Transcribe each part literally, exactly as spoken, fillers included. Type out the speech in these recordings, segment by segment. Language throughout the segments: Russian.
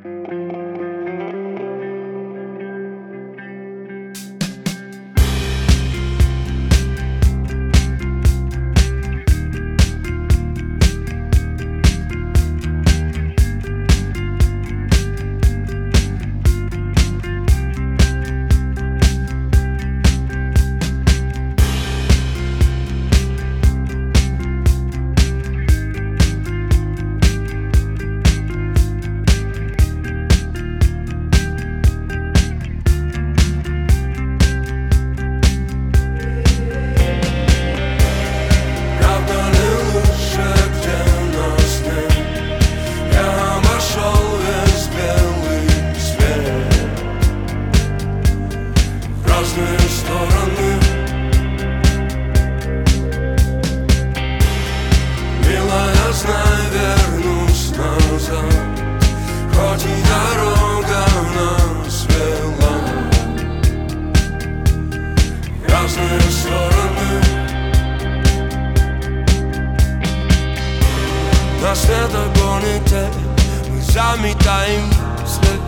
Når sværdagående dag, мы заметаем след.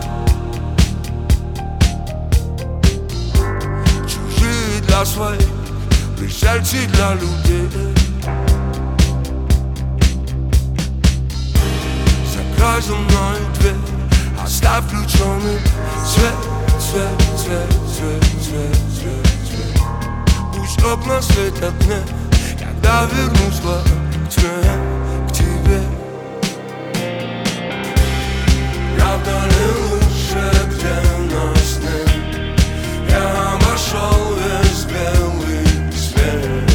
Чужие для своих, пришельцы для людей. Закрой за мной дверь, оставь включенный свет, свет, свет, свет, свет, свет, свет. Пусть окна светят мне, когда вернусь к тьме, к тебе. Правда ли лучше, где нас нет? Я обошел весь белый свет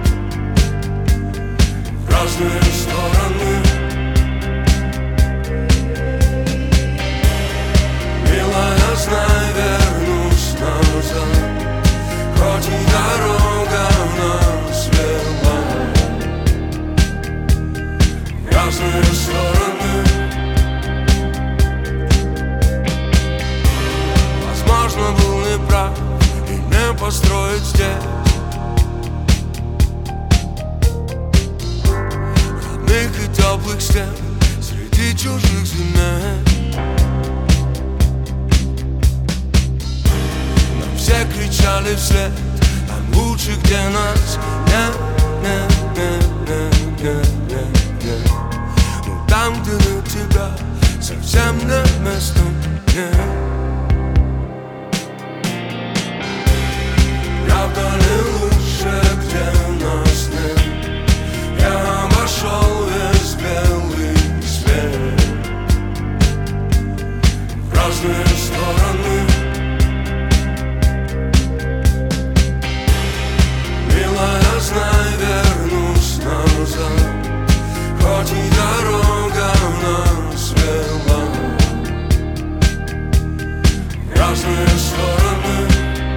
в разные стороны. Милая, знай, вернусь назад, хоть и дорога нас вела в разные стороны. Возможно, был неправ и не построить здесь родных и теплых стен среди чужих земель. Нам все кричали вслед, там лучше, где нас нет, нет, нет, нет, нет, нет, нет. Но там, где нет тебя, совсем нет места, нет. Правда ли лучше, где нас нет? Я обошел весь белый свет в разные стороны. Милая, знай, вернусь назад, хоть и дорога нас вела в разные стороны.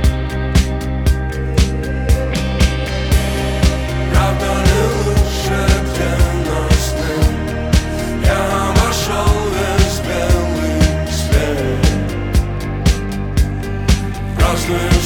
Правда ли лучше, где нас нет? Я обошел весь белый свет в разные